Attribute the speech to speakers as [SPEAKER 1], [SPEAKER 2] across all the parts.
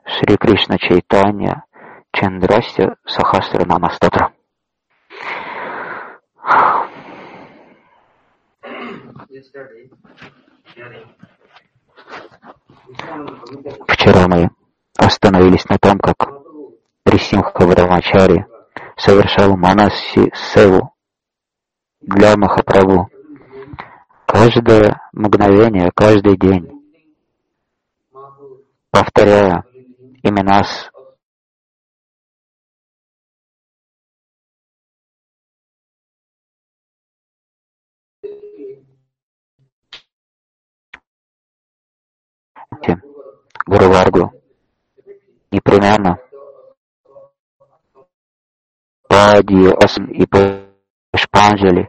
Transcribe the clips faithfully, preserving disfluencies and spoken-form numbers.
[SPEAKER 1] Шри Кришна Чайтанья Чандрасya Сахасранама Стотра. Вчера мы остановились на том, как Трисимха Брамачари совершал манаси севу для Махапрабху. Каждое мгновение, каждый день, повторяя имена с Гуру Варгу, непременно Пади Асан и Пушпанджали,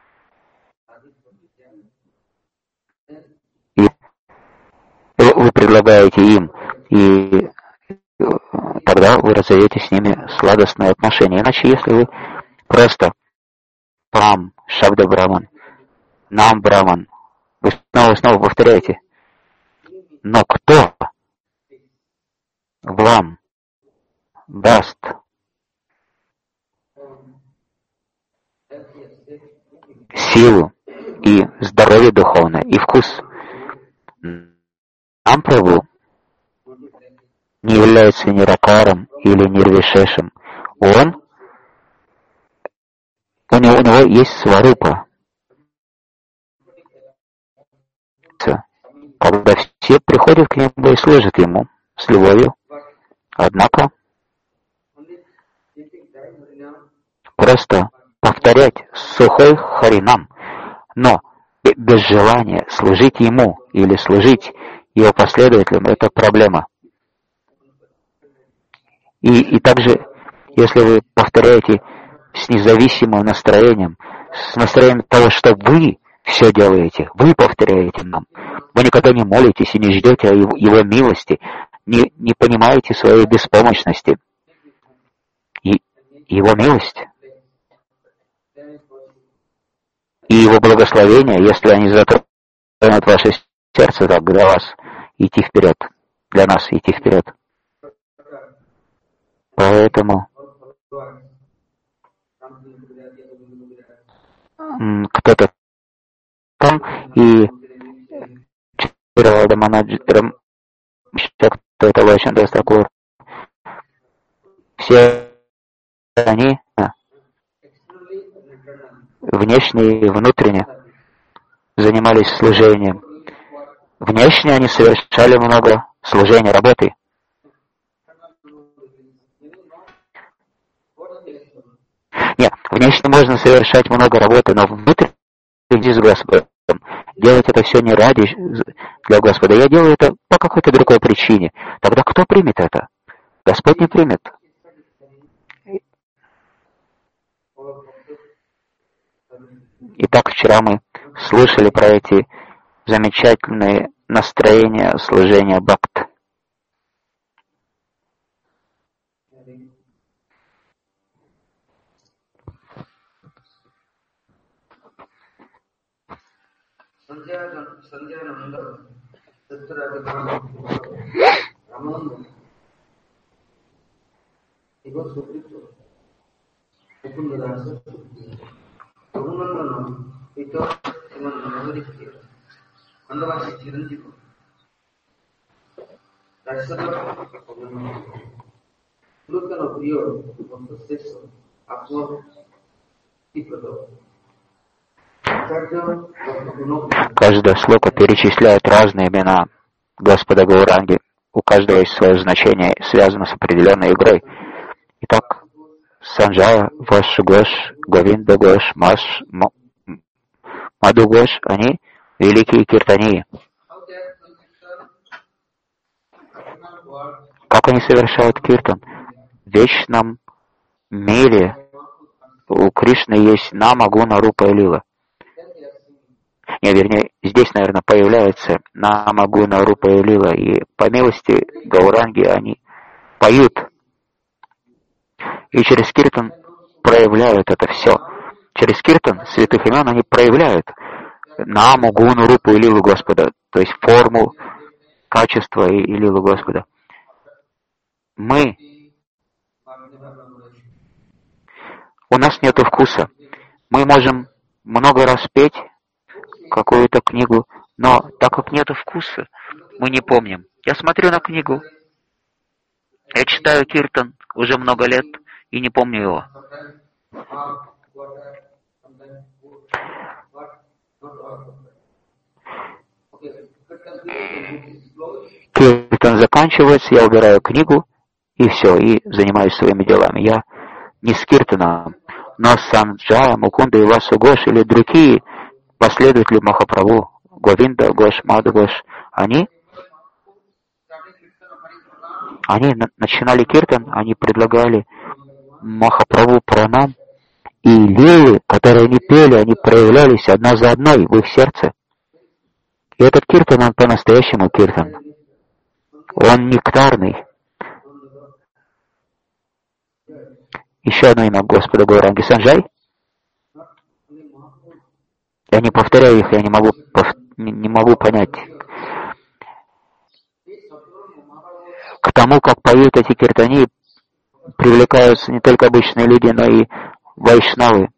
[SPEAKER 1] и вы предлагаете им, и тогда вы разовьете с ними сладостные отношения. Иначе, если вы просто Пам, Шабда Браман, Нам Браман, вы снова и снова повторяете, но кто вам даст силу и здоровье духовное, и вкус? Ампрабху не является ниракаром или нирвишешем. Он, у него, у него есть сварупа. Когда все приходят к нему и служат ему с любовью. Однако просто повторять сухой харинам, но без желания служить ему или служить его последователям, это проблема. И, и также, если вы повторяете с независимым настроением, с настроением того, что вы все делаете, вы повторяете нам, вы никогда не молитесь и не ждете его, его милости, не, не понимаете своей беспомощности. И его милость и его благословение, если они затронут ваше сердце, так для вас идти вперед, для нас идти вперед. Поэтому кто-то там и кто-то Лачандас Такур, все они внешне и внутренне занимались служением. Внешне они совершали много служения, работы. Нет, внешне можно совершать много работы, но внутренне с Господом. Делать это все не ради для Господа. Я делаю это по какой-то другой причине. Тогда кто примет это? Господь не примет. Итак, вчера мы слышали про эти замечательные настроения служения бхакт. Каждая шлока перечисляет разные имена Господа Гауранги. У каждого есть свое значение, связано с определенной игрой. Итак, Санджая, Ваш Гош, Говинда Гош, Маш, Маду Гош, они великие киртании. Как они совершают киртан? В вечном мире у Кришны есть Нама, Гуна, Рупа и Лила. Не, вернее, здесь, наверное, появляется Нама, Гуна, Рупа и Лила, и по милости Гауранги они поют. И через киртан проявляют это все. Через киртан святых имен они проявляют Наму, Гуну, Рупу и Лилу Господа, то есть форму, качество и, и Лилу Господа. Мы, у нас нет вкуса. Мы можем много раз петь какую-то книгу, но так как нет вкуса, мы не помним. Я смотрю на книгу, я читаю Киртан уже много лет и не помню его. Киртан заканчивается, я убираю книгу, и все, и занимаюсь своими делами. Я не с Киртаном, но с Санджая, Мукунда и Васу Гош или другие последователи Махапрабху, Говинда Гош, Мада Гош, они, они начинали Киртан, они предлагали Махапрабху пранам, и лилы, которые они пели, они проявлялись одна за одной в их сердце. И этот Киртан, он по-настоящему Киртан. Он нектарный. Еще одно имя Господа Гауранги Санджай. Я не повторяю их, я не могу, пов... не могу понять. К тому, как поют эти киртани, привлекаются не только обычные люди, но и вайшнавы.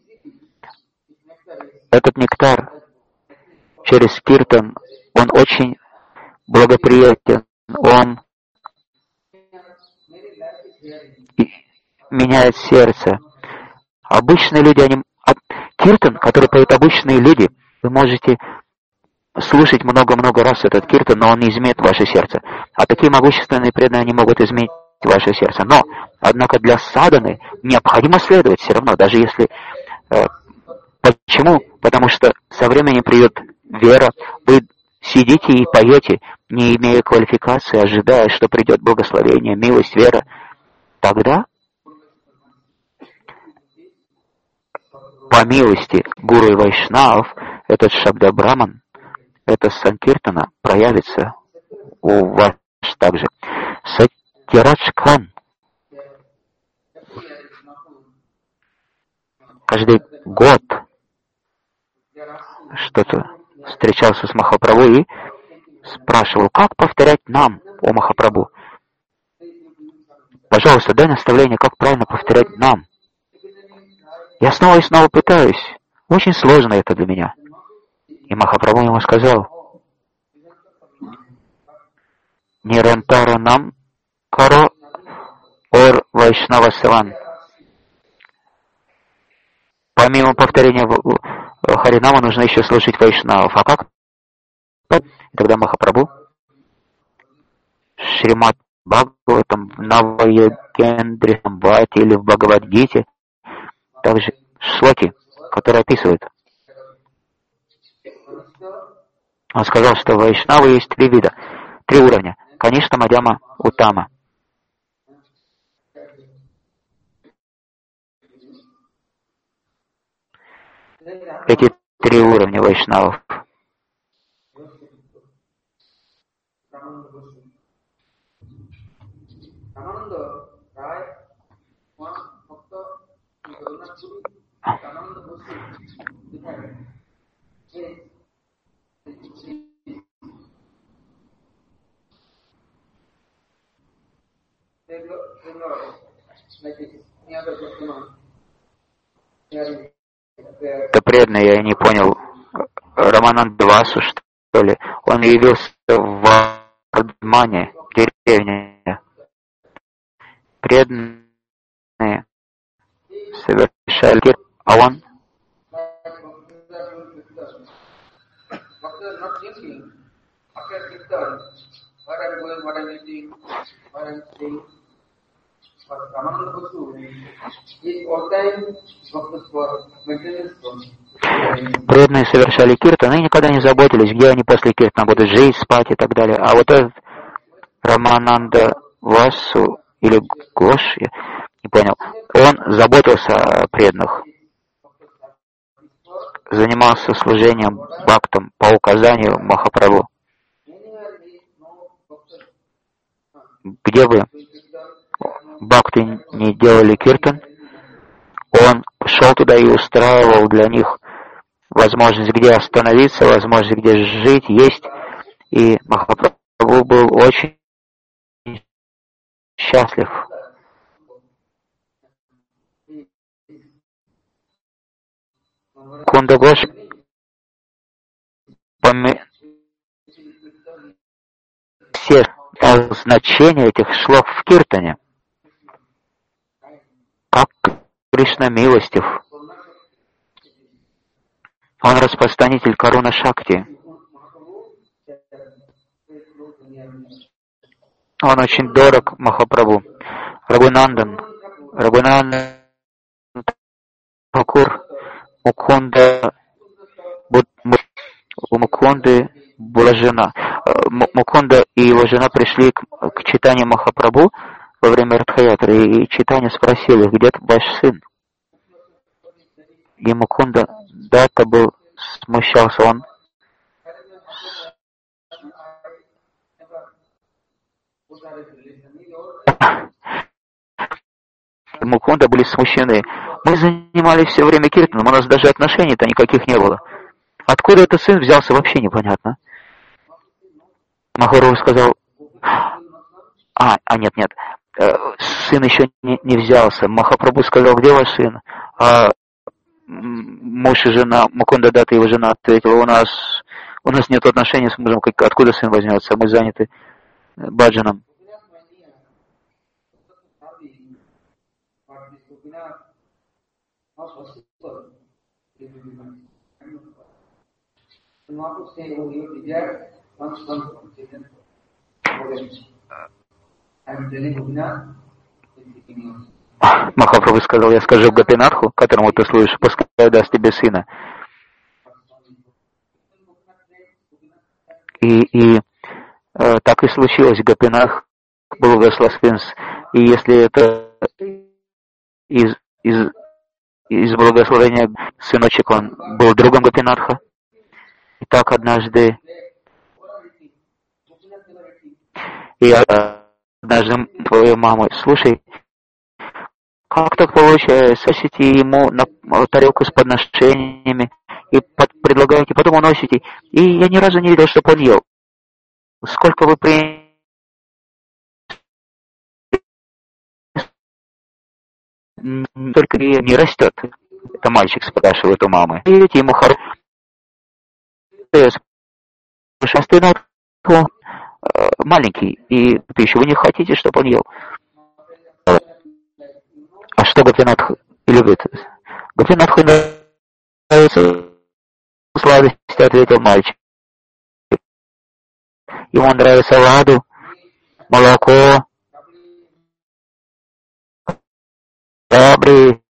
[SPEAKER 1] Этот нектар через киртан, он очень благоприятен, он меняет сердце. Обычные люди, они... Киртан, который поют обычные люди, вы можете слушать много-много раз этот киртан, но он не изменит ваше сердце. А такие могущественные преданные не могут изменить ваше сердце. Но, однако, для садханы необходимо следовать все равно, даже если... Э, почему? Потому что со временем придет вера, вы сидите и поете, не имея квалификации, ожидая, что придет благословение, милость, вера. Тогда, по милости Гуру и Вайшнавов, этот Шабда Браман, это Санкиртана проявится у вас также. Сатьярадж Хан каждый год что-то встречался с Махапрабху и спрашивал, как повторять нам, о Махапрабху. Пожалуйста, дай наставление, как правильно повторять нам. Я снова и снова пытаюсь. Очень сложно это для меня. И Махапрабху ему сказал, Нирантара нам каро ор Вайшнава Саван. Помимо повторения Харинама нужно еще слушать Вайшнавов. А как? И тогда Махапрабху Шримад Бхагаватам, в Навайогендре Самбхати или в Бхагавадгите, также шлоки, которые описывают. Он сказал, что в Вайшнавы есть три вида, три уровня. Конечно, Мадьяма, Уттама. Эти три уровня вайшнавов. Это преданный, я не понял, Рамананда Васу, что ли? Он явился в Вардмане, деревне. Преданные совершали кир, а он преданные совершали киртан и никогда не заботились, где они после киртана будут жить, спать и так далее. А вот этот Рамананда Васу или Гош, я не понял, он заботился о преданных, занимался служением бхактам по указанию Махапрабху. Где бы бхакты не делали киртан, он шел туда и устраивал для них возможность, где остановиться, возможность, где жить, есть. И Махапрабху был очень счастлив. Кунда Гош поме... все значения этих слов в Киртане. Как Кришна милостив. Он распространитель Каруна Шакти. Он очень дорог Махапрабху. Рагунандан, Рагунандан Такур, Мукунда, у Мукунды была жена. Мукунда и его жена пришли к, к читанию Махапрабху во время Радхаятры, и читание спросил их, где ваш сын? И Мукунда, да, это был, смущался он. И Мукунда были смущены. Мы занимались все время киртаном, у нас даже отношений-то никаких не было. Откуда этот сын взялся, вообще непонятно. Махапрабху сказал, а, а нет, нет, сын еще не, не взялся. Махапрабху сказал, где ваш сын? А муж и жена, Мукунда Датта, его жена, ответила, у нас, у нас нет отношений с мужем, откуда сын возьмется, мы заняты баджаном. Махапрабху сказал, я скажу Гопинатху, которому ты служишь, пускай даст тебе сына. И, и э, так и случилось, Гопинатх был благословен. И если это из, из, из благословения сыночек, он был другом Гопинатха. И так однажды, и однажды твою маму, слушай, как так получается, сосите ему на тарелку с подношениями и под, предлагаете, потом уносите. И я ни разу не видел, чтобы он ел. Сколько вы при... Только не растет. Это мальчик спрашивает у мамы. И видите, ему хорошо. Маленький, и пищу вы не хотите, чтобы он ел. А что Гопинатх любит? Гопинатху нравится сладость, ответил мальчик. Ему нравится ладу, молоко, добрые.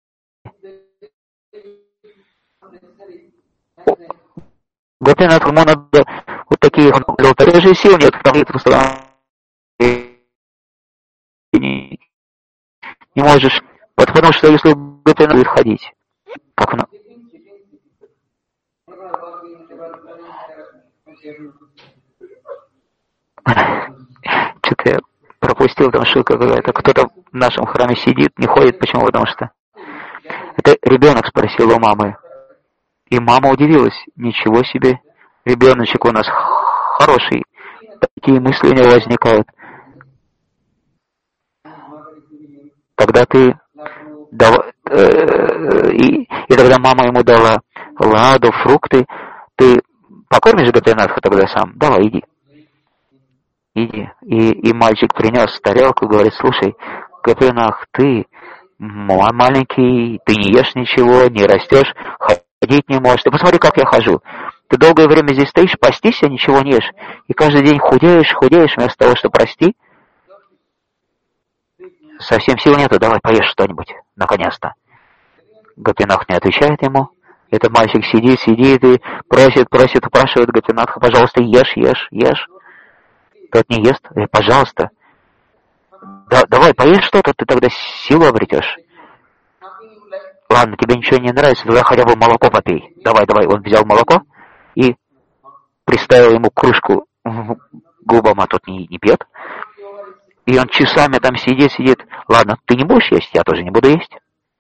[SPEAKER 1] Гопинатху ему надо вот такие, он говорил, даже сил нет, не, не можешь, потому что если Гопинатх будет ходить, как он... Что-то я пропустил, там шутка какая-то. Кто-то в нашем храме сидит, не ходит. Почему? Потому что это ребенок спросил у мамы. И мама удивилась. Ничего себе, ребеночек у нас хороший. Такие мысли у него возникают. Тогда ты... Дав... И... и тогда мама ему дала ладу, фрукты. Ты покормишь Гопинатха тогда сам? Давай, иди. Иди. И, и мальчик принес тарелку и говорит, слушай, Гопинатх, ты маленький, ты не ешь ничего, не растешь, ходить не можешь. Ты посмотри, как я хожу. Ты долгое время здесь стоишь, постишься, ничего не ешь. И каждый день худеешь, худеешь, вместо того, что прости. Совсем сил нету, давай поешь что-нибудь, наконец-то. Гопинатх не отвечает ему. Этот мальчик сидит, сидит и просит, просит, упрашивает Гопинатха, пожалуйста, ешь, ешь, ешь. Тот не ест, э, пожалуйста. Да, давай, поешь что-то, ты тогда силу обретешь. Ладно, тебе ничего не нравится, тогда хотя бы молоко попей. Давай, давай. Он взял молоко и приставил ему кружку к губам, а тот не, не пьет. И он часами там сидит, сидит. Ладно, ты не будешь есть, я тоже не буду есть.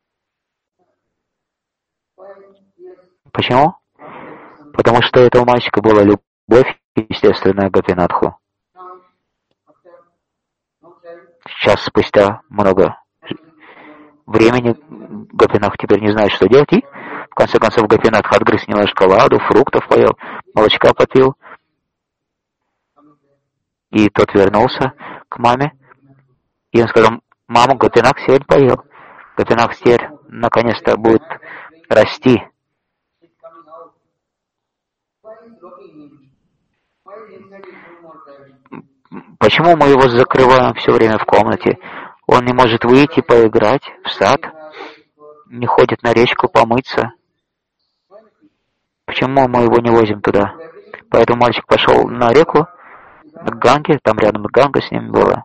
[SPEAKER 1] Почему? Потому что у этого мальчика была любовь, естественная, к Гопинатху. час спустя много времени Гопинатх теперь не знает, что делать, и в конце концов Гопинатх отгрыз немножко ладу, фруктов поел, молочка попил, и тот вернулся к маме, и он сказал: мама, Гопинатх сегодня поел. Гопинатх теперь наконец-то будет расти. Почему мы его закрываем все время в комнате? Он не может выйти поиграть в сад, не ходит на речку помыться. Почему мы его не возим туда? Поэтому мальчик пошел на реку, к Ганге, там рядом Ганга с ним была.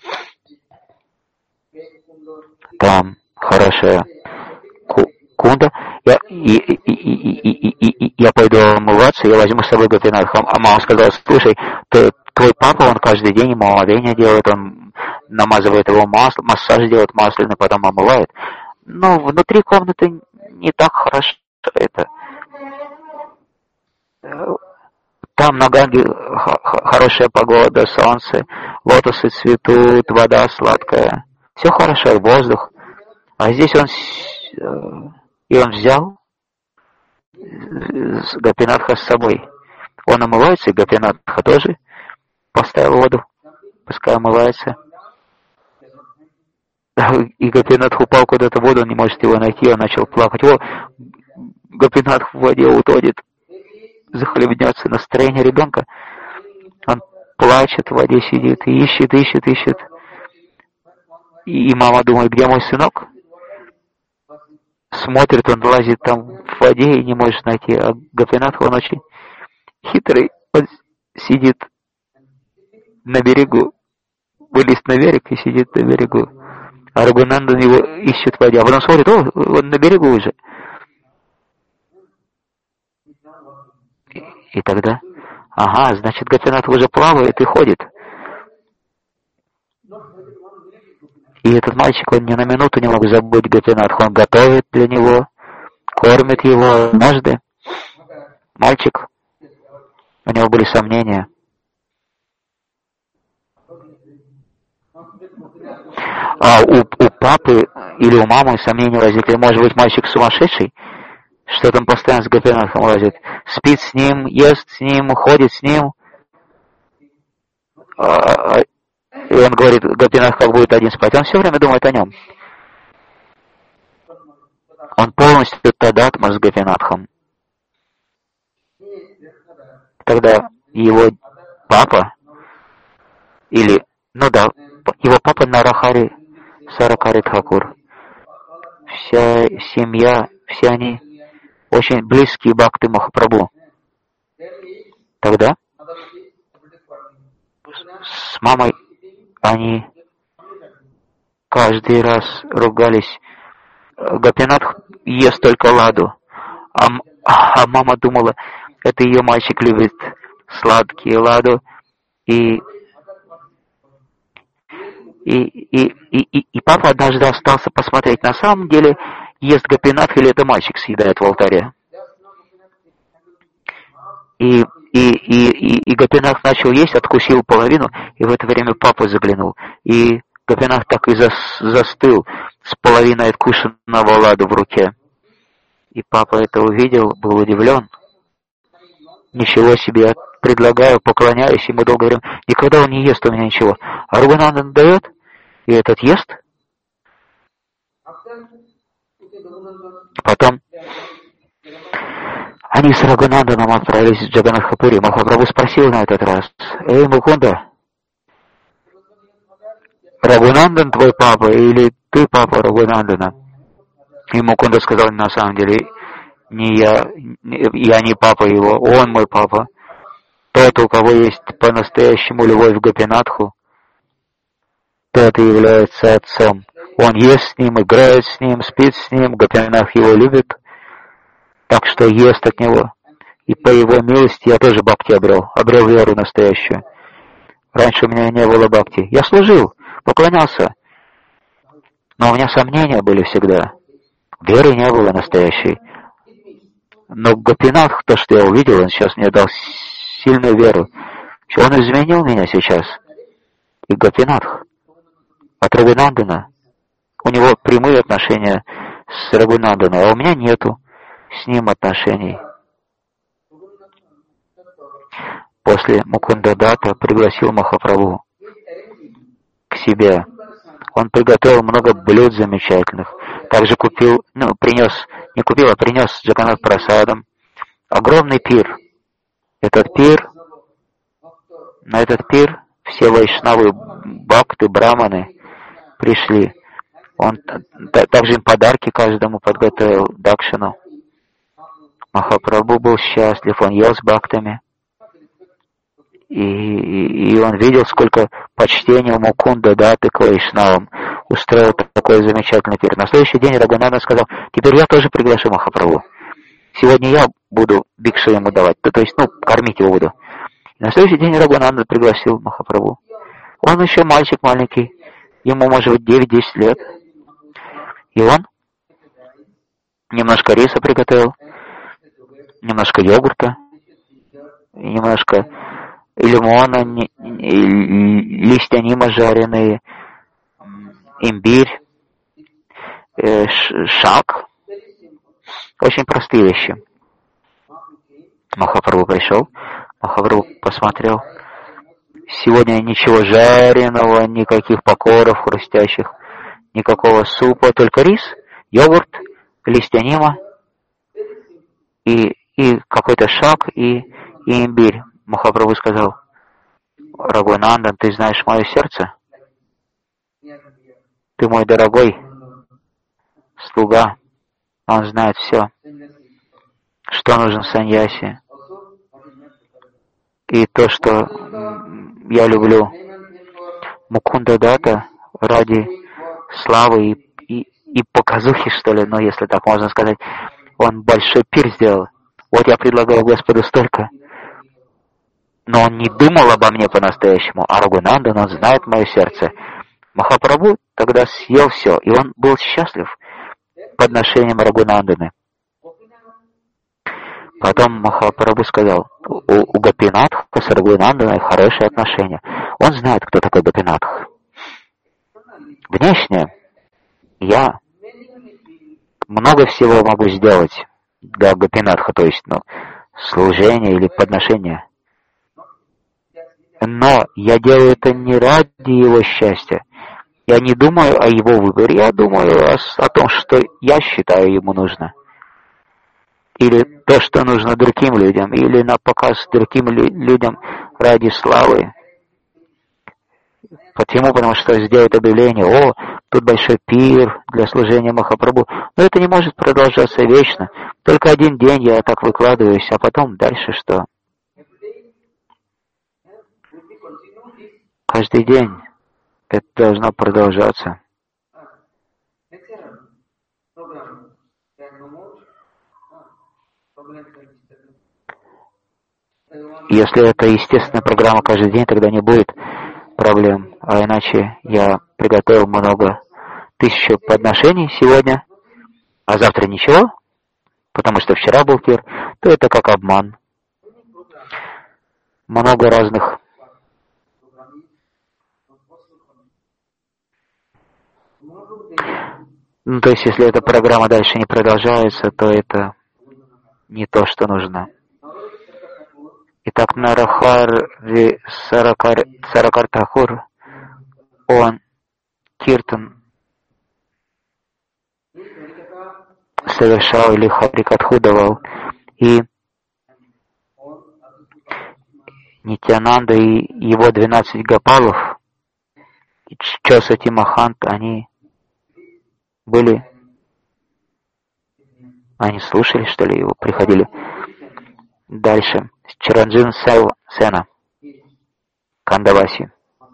[SPEAKER 1] Там хорошая ку- кунда. Я, и, и, и, и, и, и, и, я пойду умываться, я возьму с собой Гопинатха. А мама сказала: слушай, ты, твой папа, он каждый день ему омовение делает, он намазывает его маслом, массаж делает масляный, потом омывает. Но внутри комнаты не так хорошо это. Там на Ганге хорошая погода, солнце, лотосы цветут, вода сладкая. Все хорошо, воздух. А здесь он... И он взял Гопинатха с собой. Он омывается, и Гопинатха тоже поставил воду, пускай омывается. И Гопинатх упал куда-то в воду, он не может его найти, он начал плакать. О, Гопинатх в воде утонет, захлебнется. Настроение ребенка. Он плачет, в воде сидит, и ищет, ищет, ищет. И мама думает: где мой сынок? Смотрит, он лазит там в воде и не может найти. А Гопинатх, он очень хитрый. Он сидит на берегу, вылез на берег и сидит на берегу. А Рагунандан его ищет в воде. А потом смотрит: о, он на берегу уже. И, и тогда, ага, значит, Гопинатх уже плавает и ходит. И этот мальчик, он ни на минуту не мог забыть Гопинатха. Он готовит для него, кормит его. Однажды мальчик, у него были сомнения. А у, у папы или у мамы сомнения возникли. Может быть, мальчик сумасшедший, что там постоянно с Гопинатхом лазит. Спит с ним, ест с ним, ходит с ним. А, и он говорит: Гопинатх как будет один спать. Он все время думает о нем. Он полностью тадатма с Гопинатхом. Тогда его папа, или, ну да, его папа Нарахари Саракари Тхакур, вся семья, все они очень близкие Бхакти Махапрабху. Тогда с мамой они каждый раз ругались. Гопинатх ест только ладу, а, а мама думала, это ее мальчик любит сладкие ладу, и И, и, и, и, и папа однажды остался посмотреть, на самом деле ест Гопинатх или это мальчик съедает в алтаре. И, и, и, и, и Гопинатх начал есть, откусил половину, и в это время папа заглянул. И Гопинатх так и зас, застыл с половиной откушенного ладу в руке. И папа это увидел, был удивлен. Ничего себе, я предлагаю, поклоняюсь, и мы долго говорим: никогда он не ест у меня ничего. А Рагунандан дает, и этот ест. Потом они с Рагунанданом отправились в Джаганнатхапури. Махапрабху спросил на этот раз: эй, Мукунда, Рагунандан твой папа или ты папа Рагунандана? И Мукунда сказал: на самом деле, не я, я не папа его, он мой папа. Тот, у кого есть по-настоящему любовь к Гопинатху, тот и является отцом. Он ест с ним, играет с ним, спит с ним, Гопинатх его любит, так что ест от него. И по его милости я тоже бхакти обрел, обрел веру настоящую. Раньше у меня не было бхакти. Я служил, поклонялся, но у меня сомнения были всегда. Веры не было настоящей. Но Гопинатх, то, что я увидел, он сейчас мне дал сильную веру. Он изменил меня сейчас. И Гопинатх, от Рагунандана. У него прямые отношения с Рагунанданом, а у меня нету с ним отношений. После Мукунда Датта пригласил Махапрабху к себе. Он приготовил много блюд замечательных. Также купил, ну, принес, не купил, а принес Джаганнат Прасадом. Огромный пир. Этот пир, на этот пир все вайшнавы, бхакты, браманы пришли. Он также им подарки каждому подготовил, дакшину. Махапрабху был счастлив, он ел с бхактами. И, и, и он видел, сколько почтения у Мукунда Датты к вайшнавам. Устроил такой замечательный пир. На следующий день Рагунандан сказал: теперь я тоже приглашу Махапрабху. Сегодня я буду бикшу ему давать, то, то есть, ну, кормить его буду. И на следующий день Рагунандан пригласил Махапрабху. Он еще мальчик маленький, ему может быть девять-десять лет. И он немножко риса приготовил, немножко йогурта, немножко лимона, листья нима жареные, имбирь, шак. Очень простые вещи. Махапрабху пришел, Махапрабху посмотрел. Сегодня ничего жареного, никаких покоров хрустящих, никакого супа, только рис, йогурт, листья нима и, и какой-то шак и, и имбирь. Махапрабху сказал: Рагунандан, ты знаешь мое сердце? Ты мой дорогой слуга. Он знает все, что нужно саньяси. И то, что я люблю Мукунда Датта ради славы и, и, и показухи, что ли, ну, если так можно сказать, он большой пир сделал. Вот я предлагал Господу столько, но он не думал обо мне по-настоящему, а Рагунандан, он знает мое сердце. Махапрабху тогда съел все, и он был счастлив подношением Рагунанданы. Потом Махапрабху сказал: у, у Гопинатха с Рагунанданой хорошие отношения. Он знает, кто такой Гопинатх. Внешне я много всего могу сделать для Гопинатха, то есть, ну, служение или подношение. Но я делаю это не ради его счастья. Я не думаю о его выборе, я думаю о, о том, что я считаю ему нужно. Или то, что нужно другим людям, или на показ другим лю- людям ради славы. Почему? Потому что сделают объявление: о, тут большой пир для служения Махапрабху. Но это не может продолжаться вечно. Только один день я так выкладываюсь, а потом дальше что? Каждый день это должно продолжаться. Если это естественная программа каждый день, тогда не будет проблем. А иначе я приготовил много тысячу подношений сегодня, а завтра ничего, потому что вчера был пир, то это как обман. Много разных Ну, то есть, если эта программа дальше не продолжается, то это не то, что нужно. Итак, Нарахари Саракар, Саракар Такур, он киртан совершал или харикатху давал, и Нитянанда и его двенадцать гопалов, Чосати Махант, они были, они слушали, что ли, его, приходили. Дальше. Чаранджин Сена, Кандаваси.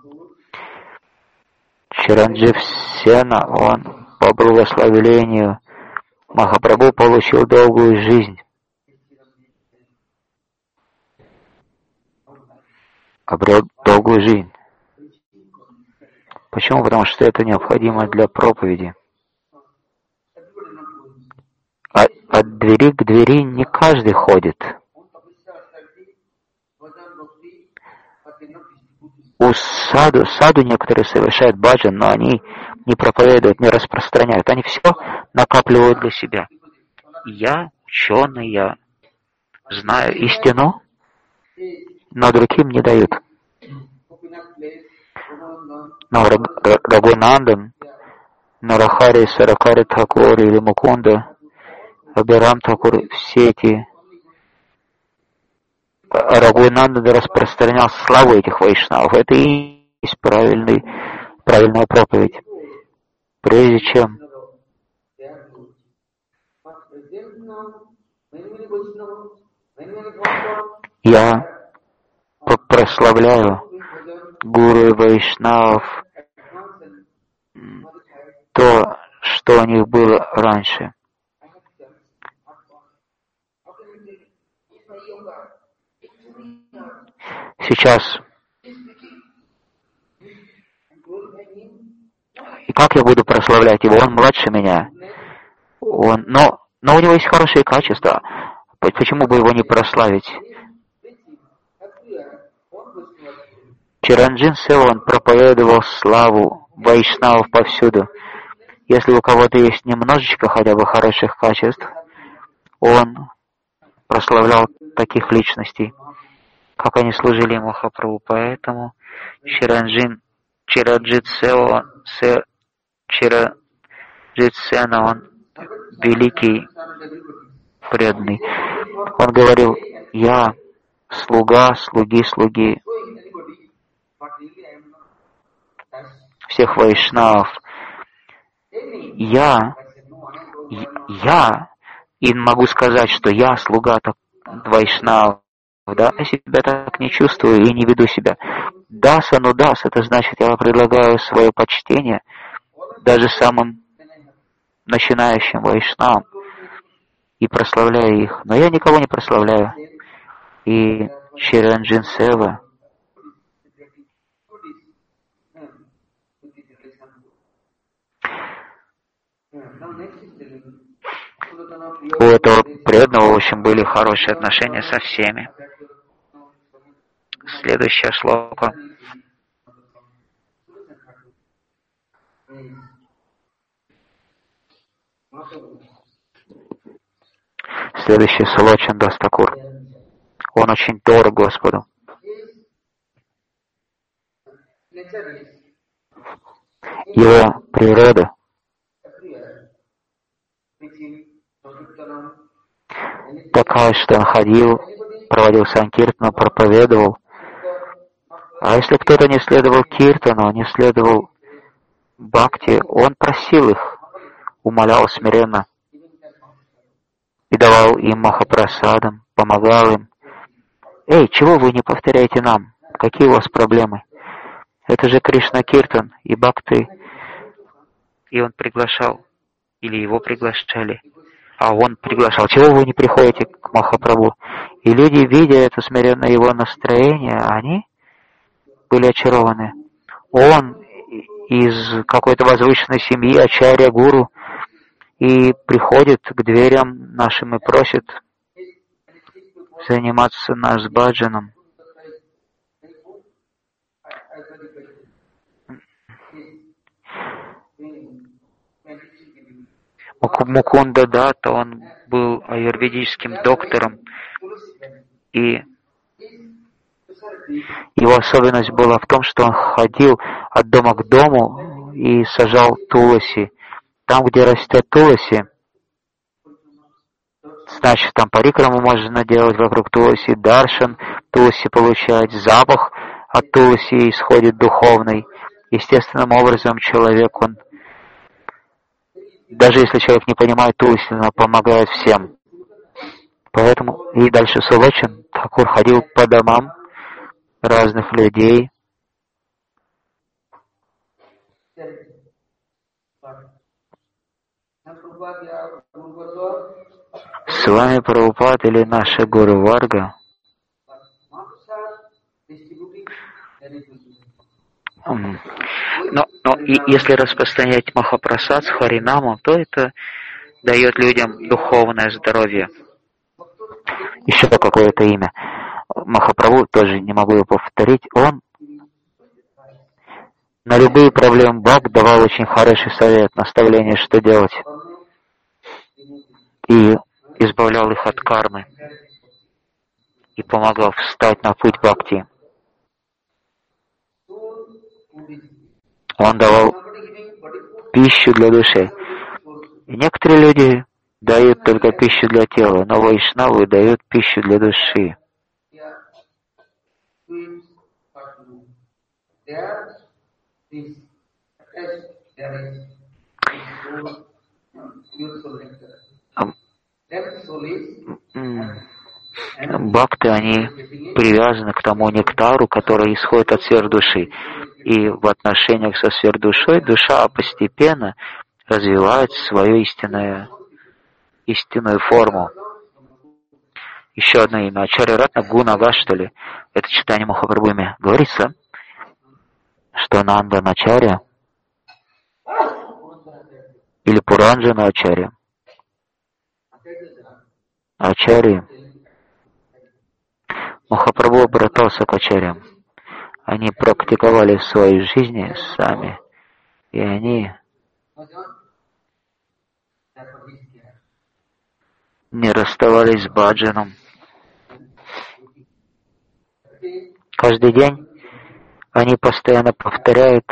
[SPEAKER 1] Чаранджив Сена, он по благословению Махапрабху получил долгую жизнь. Обрел долгую жизнь. Почему? Потому что это необходимо для проповеди. От, от двери к двери не каждый ходит. у саду, саду некоторые совершают баджан, но они не проповедуют, не распространяют. Они все накапливают для себя. Я ученый, я знаю истину, но другим не дают. Но Рагунандан, Нарахари, Саракари Тхакур или Мукунда, Абирам Тхакур, все эти Рагунандан распространял славу этих вайшнавов. Это и есть правильный, правильная проповедь. Прежде чем я прославляю гуру и вайшнавов, то, что у них было раньше. Сейчас. И как я буду прославлять его? Он младше меня. Он, но, но у него есть хорошие качества. Почему бы его не прославить? Чиранджин Севан проповедовал славу вайшнавов повсюду. Если у кого-то есть немножечко хотя бы хороших качеств, он прославлял таких личностей, как они служили Махапрабху. Поэтому Чиранджин, Чираджит Севан, Чираджит Сена, он великий, преданный. Он говорил: я слуга, слуги, слуги всех вайшнавов. Я, я, и могу сказать, что я слуга вайшнавов, да, я себя так не чувствую и не веду себя. Даса, ну дас, это значит, я предлагаю свое почтение даже самым начинающим вайшнавам и прославляю их. Но я никого не прославляю. И Чиранджин Сева у этого преданного, в общем, были хорошие отношения со всеми. Следующая шлока. Следующий Салочин Дас Такур. Он очень дорог Господу. Его природа такая, что он ходил, проводил санкиртану, проповедовал. А если кто-то не следовал киртану, не следовал бхакти, он просил их, умолял смиренно и давал им махапрасадам, помогал им. Эй, чего вы не повторяете нам? Какие у вас проблемы? Это же Кришна Киртан и бхакти. И он приглашал, или его приглашали, а он приглашал. Чего вы не приходите к Махапрабху? И люди, видя это смиренное его настроение, они были очарованы. Он из какой-то возвышенной семьи, ачарья, гуру, и приходит к дверям нашим и просит заниматься нас баджаном. Мукунда Датта, он был аюрведическим доктором, и его особенность была в том, что он ходил от дома к дому и сажал туласи. Там, где растет туласи, значит, там парикраму можно делать вокруг туласи, даршан туласи получать, запах от туласи исходит духовный. Естественным образом человек, он, даже если человек не понимает туласи, она помогает всем. Поэтому и дальше Салочин Такур ходил по домам разных людей. С вами Прабхупад или наша Гуру Варга. Но, но и если распространять Махапрасад с Харинамом, то это дает людям духовное здоровье. Еще какое-то имя. Махапрабху, тоже не могу его повторить, он На любые проблемы Бог давал очень хороший совет, наставление, что делать. И избавлял их от кармы. И помогал встать на путь бхакти. Он давал пищу для души. И некоторые люди дают только пищу для тела, но вайшнавы дают пищу для души. Бхакты, они привязаны к тому нектару, который исходит от сфер души. И в отношениях со сверхдушой душа постепенно развивает свою истинную, истинную форму. Еще одно имя. Ачарья Ратна Гунага, что ли? Это читание Махапрабхуми. Говорится, что Нанда Ачарья или Пуранджана Ачарья. Ачарьи. Махапрабху обратился к ачарьям. Они практиковали в своей жизни сами, и они не расставались с баджаном. Каждый день они постоянно повторяют,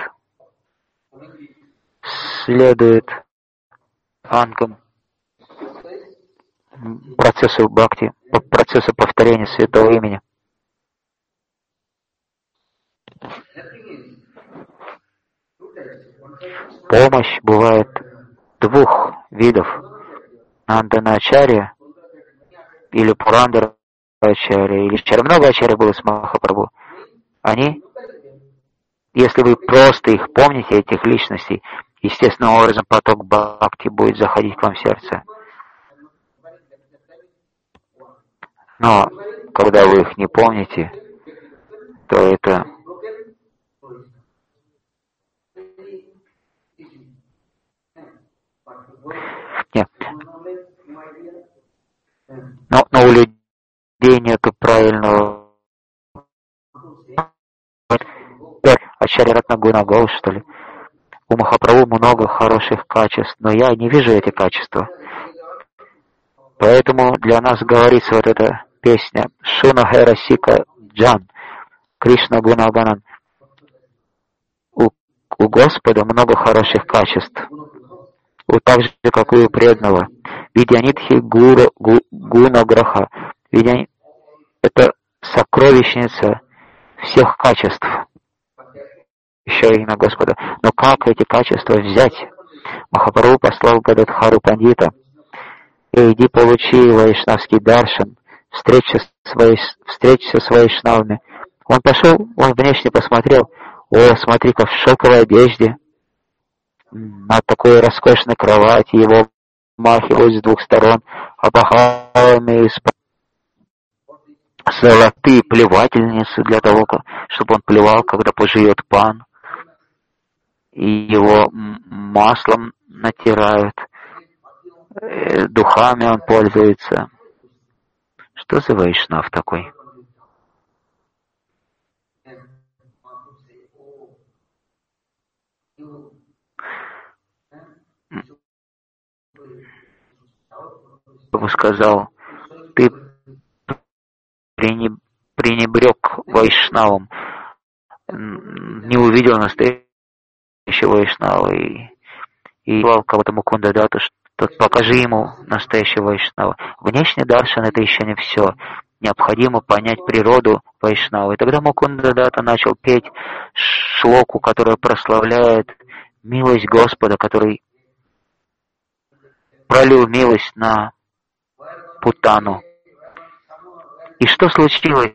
[SPEAKER 1] следуют ангам, процессу бхакти, процессу повторения святого имени. Помощь бывает двух видов. Нанданачарья или Пурандара-ачарья, или Чарья. Много ачарья было с Махапрабху. Они, если вы просто их помните, этих личностей, естественным образом поток бхакти будет заходить к вам в сердце. Но когда вы их не помните, то это нет. Но, но у людей нету правильного Ачарья Ратна Гунага, что ли. У Махапрабху много хороших качеств, но я не вижу эти качества. Поэтому для нас говорится вот эта песня Шуна Хэра Сика Джан, Кришна Гунаганан. У, у Господа много хороших качеств. У так же, как и у преданного. Видьянитхи Гуру гу, Гуна Граха. Видьяни... Это сокровищница всех качеств. Еще имя Господа. Но как эти качества взять? Махапрабху послал Гададхару Пандита. И иди получи вайшнавский даршан, встреча с, вайш... встреча с вайшнавами. Он пошел, он внешне посмотрел. О, смотри-ка, в шелковой одежде, на такой роскошной кровати, его махивают с двух сторон, обахами из золотые плевательницы для того, чтобы он плевал, когда пожует пан. И его маслом натирают, духами он пользуется. Что за вайшнав такой? Я сказал, ты пренебрег вайшнавом, не увидел настоящего вайшнава и, и звал кого-то Мукунда Дату, что покажи ему настоящего вайшнава. Внешний даршан — это еще не все. Необходимо понять природу вайшнава. И тогда Мукунда Дата начал петь шлоку, которая прославляет милость Господа, который пролил милость на Путану. И что случилось?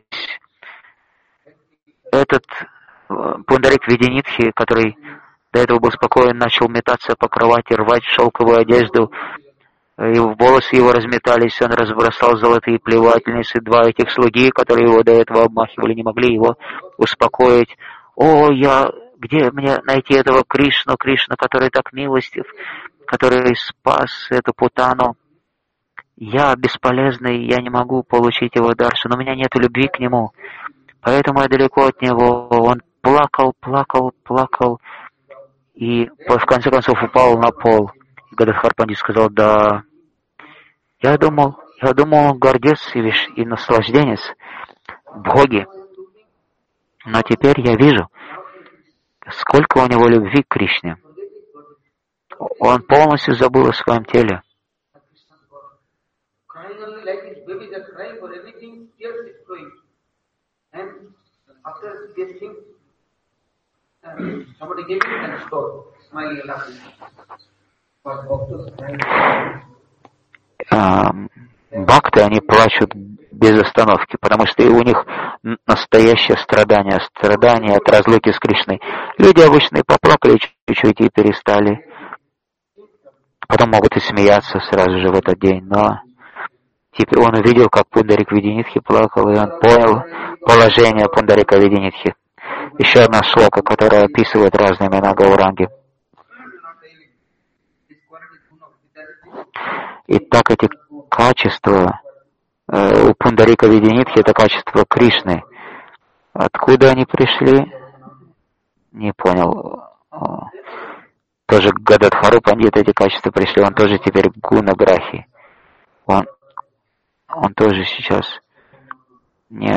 [SPEAKER 1] Этот Пундарик Видянитхи, который до этого был спокоен, начал метаться по кровати, рвать шелковую одежду, и волосы его разметались, он разбросал золотые плевательницы. Два этих слуги, которые его до этого обмахивали, не могли его успокоить. О, я, где мне найти этого Кришну, Кришну, который так милостив, который спас эту Путану? Я бесполезный, я не могу получить его даршан, у меня нет любви к нему, поэтому я далеко от него. Он плакал, плакал, плакал, и в конце концов упал на пол. Гададхар Пандит сказал: да, я думал, я думал, он гордец и, виш, и наслажденец, боги, но теперь я вижу, сколько у него любви к Кришне. Он полностью забыл о своем теле. Бхакты, они плачут без остановки, потому что и у них настоящее страдание, страдание от разлуки с Кришной. Люди обычные поплакали чуть-чуть и перестали. Потом могут и смеяться сразу же в этот день, но теперь он увидел, как Пундарик Видинитхи плакал, и он понял положение Пундарика Видинитхи. Еще одна шлока, которая описывает разные имена Гауранги. И так эти качества э, у Пундарика Видинитхи — это качество Кришны. Откуда они пришли? Не понял. Тоже к Гададхару Пандит эти качества пришли. Он тоже теперь Гуна Грахи. Он, он тоже сейчас не...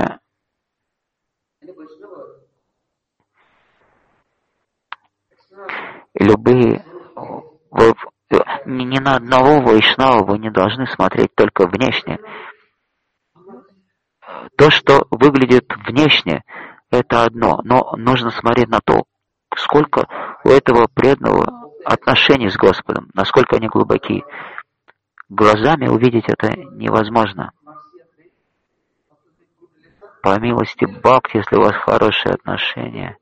[SPEAKER 1] Любые... Вы, ни, ни на одного вайшнава вы не должны смотреть только внешне. То, что выглядит внешне, это одно, но нужно смотреть на то, сколько у этого преданного отношений с Господом, насколько они глубоки. Глазами увидеть это невозможно. По милости Бхакти, если у вас хорошие отношения,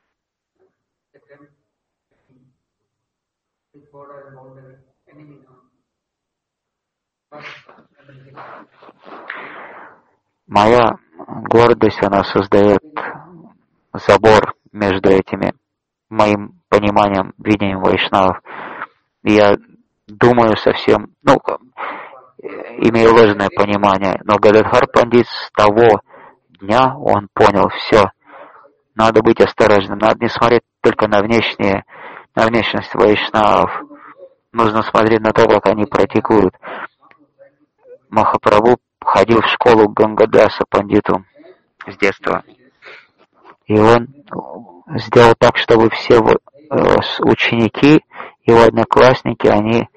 [SPEAKER 1] моя гордость, она создает забор между этими моим пониманием, видением вайшнавов. Я думаю совсем, ну, имею ложное понимание, но Гададхар Пандит с того дня он понял все. Надо быть осторожным, надо не смотреть только на внешние, на внешность вайшнавов. Нужно смотреть на то, как они практикуют. Махапрабху ходил в школу к Гангадаса Пандиту с детства. И он сделал так, чтобы все ученики, его одноклассники, они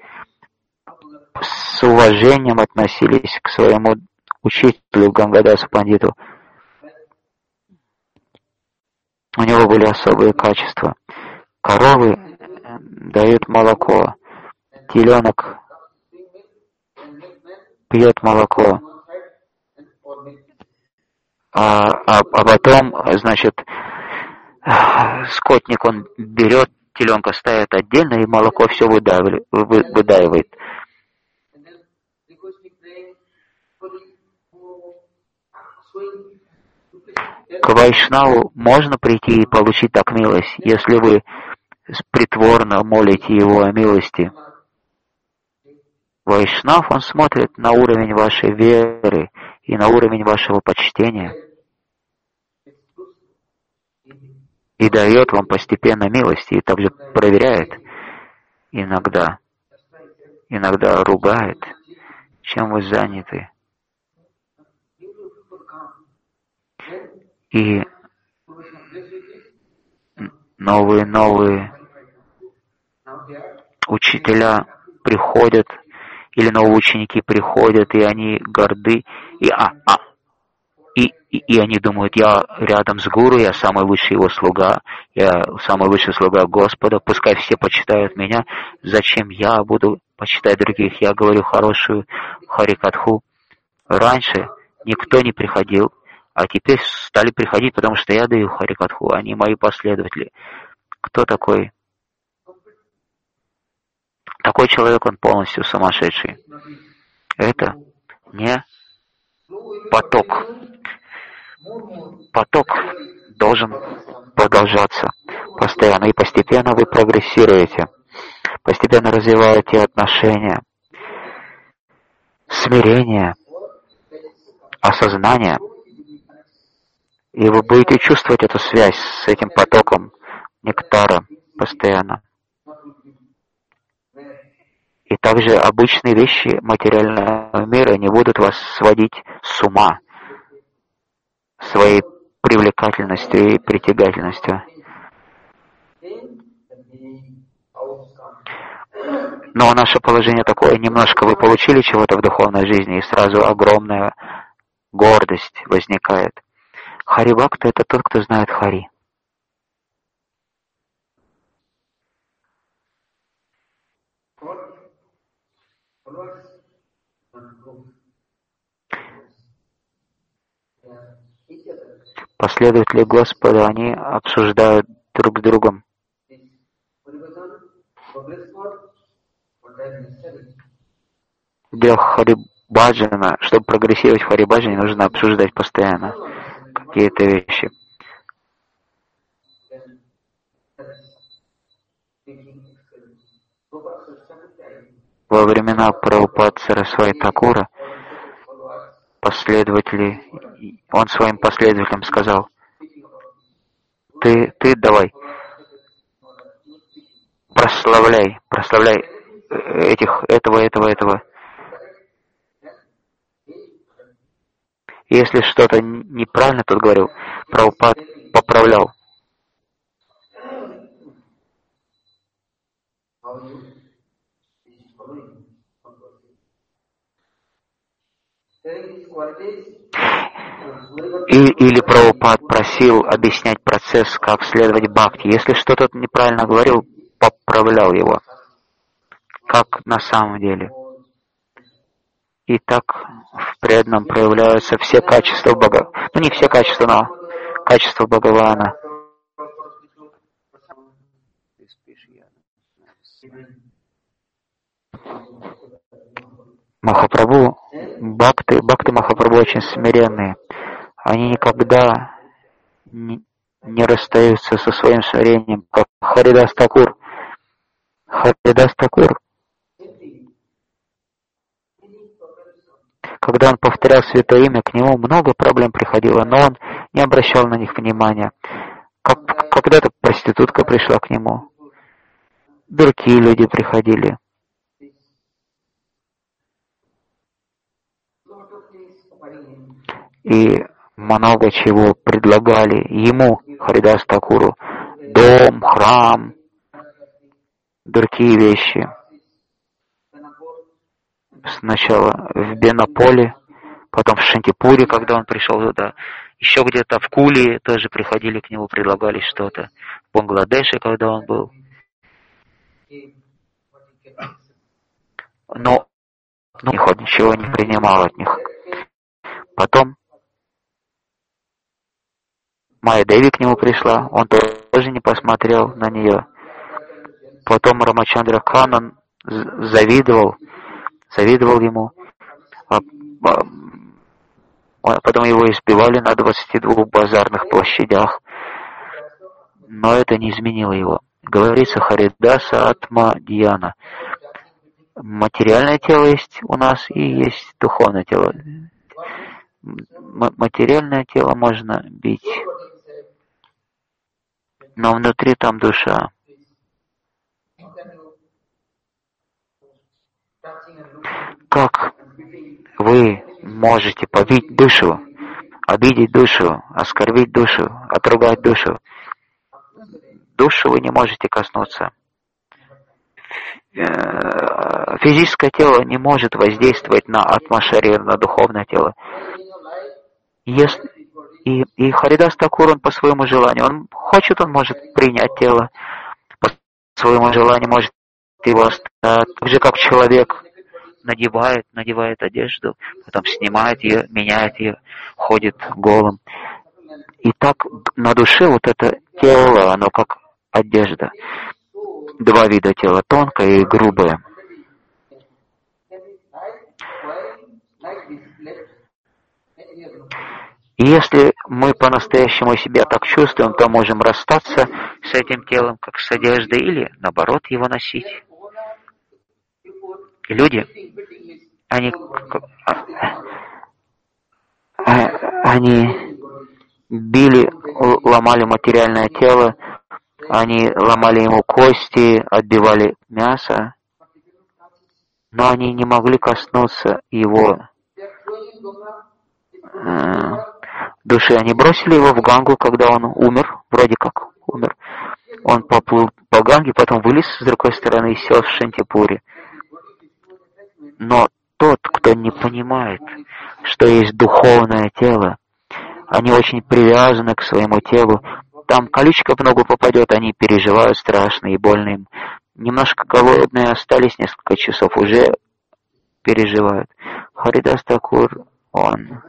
[SPEAKER 1] с уважением относились к своему учителю Гангадасу Пандиту. У него были особые качества. Коровы дают молоко, теленок пьет молоко, а, а, а потом, значит, скотник, он берет теленка, ставит отдельно, и молоко все выдавливает, выдаивает. К вайшнаву можно прийти и получить так милость, если вы притворно молите его о милости. Вайшнав, он смотрит на уровень вашей веры и на уровень вашего почтения и дает вам постепенно милости, и также проверяет иногда, иногда ругает, чем вы заняты. И новые-новые учителя приходят, или новые ученики приходят, и они горды, и, а, а, и, и, и они думают: я рядом с гуру, я самый лучший его слуга, я самый лучший слуга Господа, пускай все почитают меня, зачем я буду почитать других, я говорю хорошую харикатху. Раньше никто не приходил, а теперь стали приходить, потому что я даю харикатху, они мои последователи. Кто такой? Такой человек, он полностью сумасшедший. Это не поток. Поток должен продолжаться постоянно, и постепенно вы прогрессируете, постепенно развиваете отношения, смирение, осознание. И вы будете чувствовать эту связь с этим потоком нектара постоянно. И также обычные вещи материального мира не будут вас сводить с ума своей привлекательностью и притягательностью. Но наше положение такое, немножко вы получили чего-то в духовной жизни, и сразу огромная гордость возникает. Хари Бхакта — это тот, кто знает Хари. Последователи Господа, они обсуждают друг с другом. Для Харибаджана, чтобы прогрессировать в Харибаджане, нужно обсуждать постоянно какие-то вещи. Во времена Прабхупады Сарасвати Такура последователи, он своим последователям сказал: ты, ты давай, прославляй, прославляй этих, этого, этого, этого. И если что-то неправильно тут говорил, Прабхупад поправлял. И, или Прабхупад просил объяснять процесс, как следовать бхакти. Если что-то неправильно говорил, поправлял его, как на самом деле. И так в преданном проявляются все качества Бога. Ну, не все качества, но качества Бхагавана. Махапрабху, бхакты, бхакты Махапрабху очень смиренные. Они никогда не, не расстаются со своим смирением, как Харидас Такур. Харидас Такур, когда он повторял святое имя, к нему много проблем приходило, но он не обращал на них внимания. Как, когда-то проститутка пришла к нему, другие люди приходили. И много чего предлагали ему, Харидас Такуру, дом, храм, другие вещи. Сначала в Бенаполе, потом в Шантипуре, когда он пришел туда. Еще где-то в Куле тоже приходили к нему, предлагали что-то. В Бангладеше, когда он был. Но, но ничего не принимал от них. Потом Майя Деви к нему пришла, он тоже не посмотрел на нее. Потом Рамачандра Канан завидовал, завидовал ему. А, а, потом его избивали на двадцати двух базарных площадях. Но это не изменило его. Говорится Харидаса Атма Дьяна. Материальное тело есть у нас и есть духовное тело. М- материальное тело можно бить, но внутри там душа. Как вы можете побить душу, обидеть душу, оскорбить душу, отругать душу? Душу вы не можете коснуться. Физическое тело не может воздействовать на атма-шарир, на духовное тело. Если, и, и Харидас Такур, он по своему желанию, он хочет, он может принять тело, по своему желанию может его оставить, так же как человек надевает, надевает одежду, потом снимает ее, меняет ее, ходит голым. И так на душе вот это тело, оно как одежда. Два вида тела, тонкое и грубое. И если мы по-настоящему себя так чувствуем, то можем расстаться с этим телом, как с одеждой, или, наоборот, его носить. И люди, они, они били, ломали материальное тело, они ломали ему кости, отбивали мясо, но они не могли коснуться его э, души. Они бросили его в Гангу, когда он умер, вроде как умер. Он поплыл по Ганге, потом вылез с другой стороны и сел в Шантипуре. Но тот, кто не понимает, что есть духовное тело, они очень привязаны к своему телу. Там колючка в ногу попадет, они переживают страшно и больно им. Немножко голодные остались, несколько часов уже переживают. Харидас Такур, он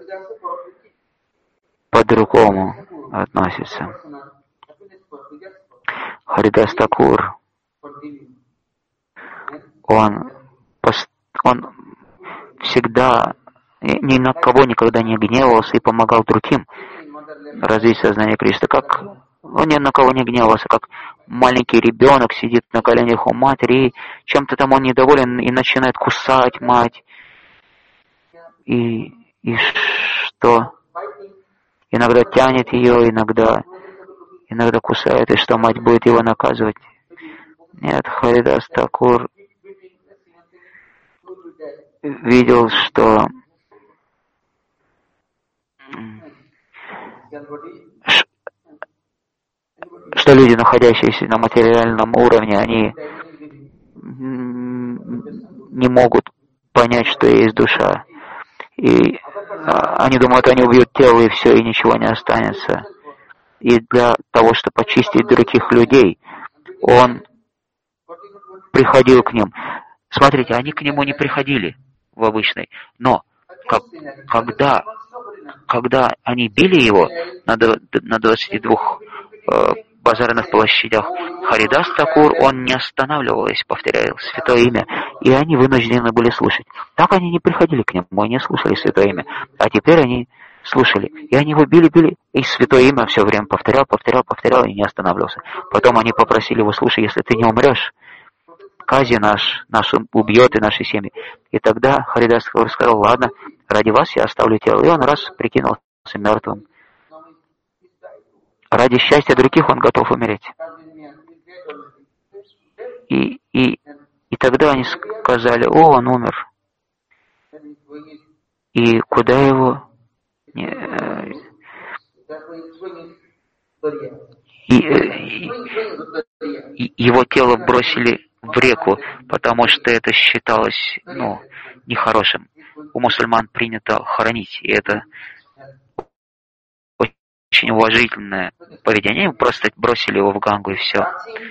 [SPEAKER 1] по-другому относится. Харидас Такур, он, он всегда ни на кого никогда не гневался и помогал другим развить сознание Кришны. Как он ни на кого не гневался, как маленький ребенок сидит на коленях у матери, и чем-то там он недоволен и начинает кусать мать. И, и что? Иногда тянет ее, иногда, иногда кусает, и что мать будет его наказывать? Нет, Харидас Такур видел, что что люди, находящиеся на материальном уровне, они не могут понять, что есть душа. И они думают, они убьют тело, и все, и ничего не останется. И для того, чтобы очистить других людей, он приходил к ним. Смотрите, они к нему не приходили в обычной, но как, когда, когда они били его на, на двадцати двух э, базарных площадях, Харидас Такур, он не останавливаясь, повторял святое имя, и они вынуждены были слушать. Так они не приходили к нему, не слушали святое имя, а теперь они слушали, и они его били-били, и святое имя все время повторял, повторял, повторял, и не останавливался. Потом они попросили его: слушай, если ты не умрешь, Кази наш, нас убьет и наши семьи. И тогда Харидас Такур сказал: ладно, ради вас я оставлю тело. И он раз прикинулся мертвым. Ради счастья других он готов умереть. И, и, и тогда они сказали: о, он умер. И куда его... И, и, и его тело бросили в реку, потому что это считалось, ну, нехорошим. У мусульман принято хоронить, и это очень уважительное поведение. Они просто бросили его в Гангу, и все.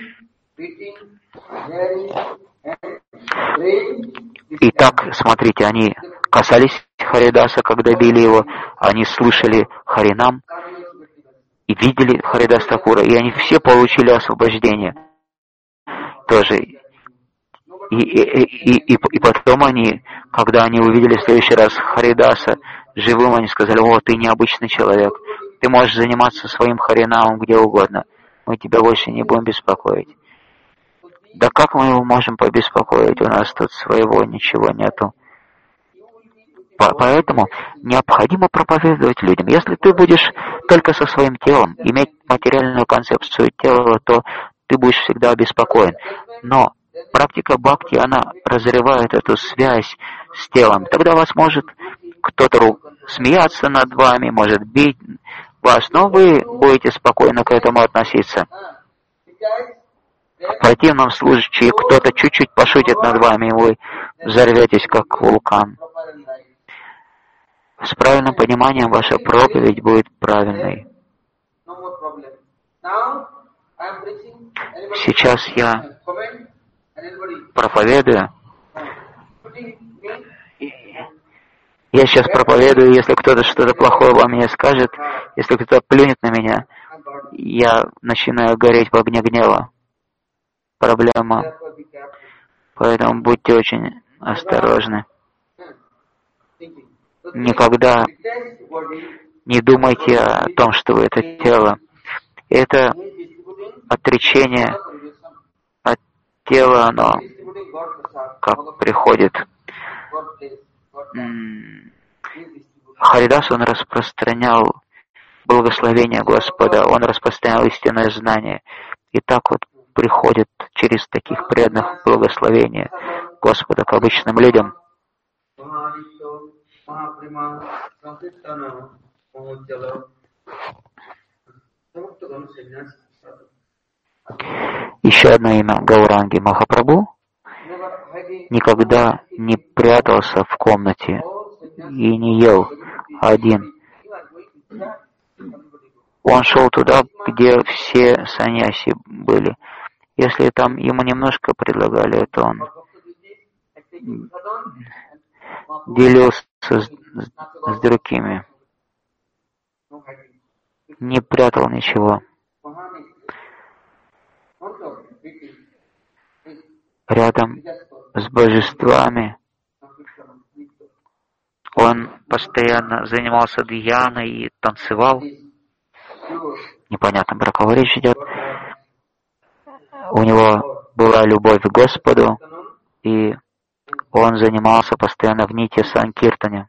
[SPEAKER 1] Итак, смотрите, они касались Харидаса, когда били его, они слышали Харинам и видели Харидас Такура, и они все получили освобождение. Тоже. И, и, и, и, и потом они, когда они увидели в следующий раз Харидаса живым, они сказали: о, ты необычный человек, ты можешь заниматься своим Харинамом где угодно, мы тебя больше не будем беспокоить. Да как мы его можем побеспокоить, у нас тут своего ничего нету. Поэтому необходимо проповедовать людям. Если ты будешь только со своим телом, иметь материальную концепцию тела, то ты будешь всегда обеспокоен. Но практика бхакти, она разрывает эту связь с телом. Тогда вас может кто-то смеяться над вами, может бить вас, но вы будете спокойно к этому относиться. В противном случае кто-то чуть-чуть пошутит над вами, и вы взорветесь, как вулкан. С правильным пониманием ваша проповедь будет правильной. Сейчас я проповедую. Я сейчас проповедую, если кто-то что-то плохое обо мне скажет, если кто-то плюнет на меня, я начинаю гореть в огне гнева. Проблема. Поэтому будьте очень осторожны. Никогда не думайте о том, что вы это тело. Это отречение от тела, оно как приходит. Харидас, он распространял благословения Господа, он распространял истинное знание. И так вот приходит через таких преданных благословения Господа к обычным людям. Еще одно имя Гауранги Махапрабху никогда не прятался в комнате и не ел один. Он шел туда, где все саньяси были. Если там ему немножко предлагали, то он делился с, с другими. Не прятал ничего. Рядом с божествами он постоянно занимался дьяной и танцевал. Непонятно, про кого речь идет. У него была любовь к Господу, и он занимался постоянно в нити санкиртане.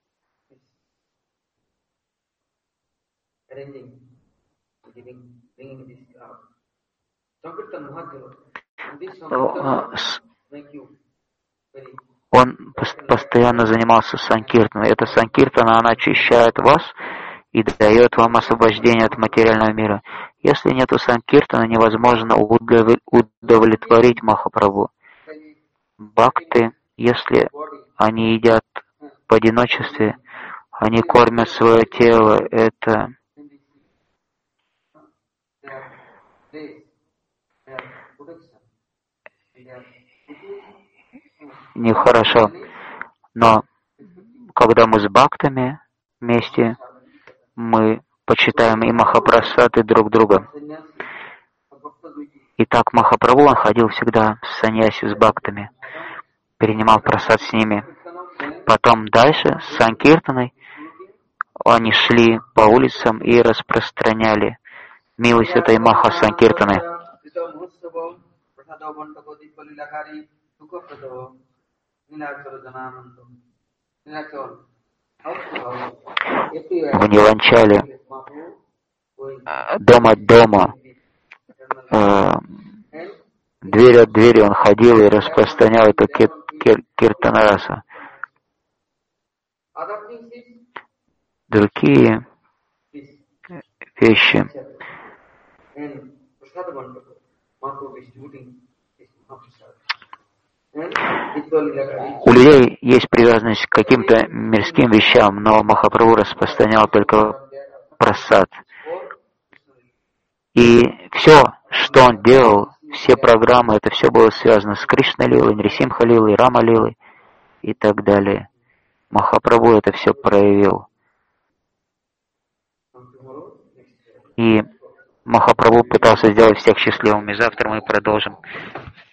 [SPEAKER 1] Он постоянно занимался санкиртаной. Эта санкиртана, она очищает вас и дает вам освобождение от материального мира. Если нету санкиртана, невозможно удовлетворить Махапрабху. Бхакты, если они едят в одиночестве, они кормят свое тело, это нехорошо. Но когда мы с бхактами вместе, мы почитаем и Махапрасад, и друг друга. Итак, Махапрабху, он ходил всегда с саньяси, с бхактами, принимал прасад с ними. Потом дальше, с санкиртаной, они шли по улицам и распространяли милость этой Маха Санкиртаны. В Ниланчале, дом от дома, э, дверь от двери он ходил и распространял эту кир кир киртанарасу. Другие вещи. У людей есть привязанность к каким-то мирским вещам, но Махапрабху распространял только прасад. И все, что он делал, все программы, это все было связано с Кришна-лилой, Нрисимха-лилой, Рама-лилой и так далее. Махапрабху это все проявил. И Махапрабху пытался сделать всех счастливыми. Завтра мы продолжим.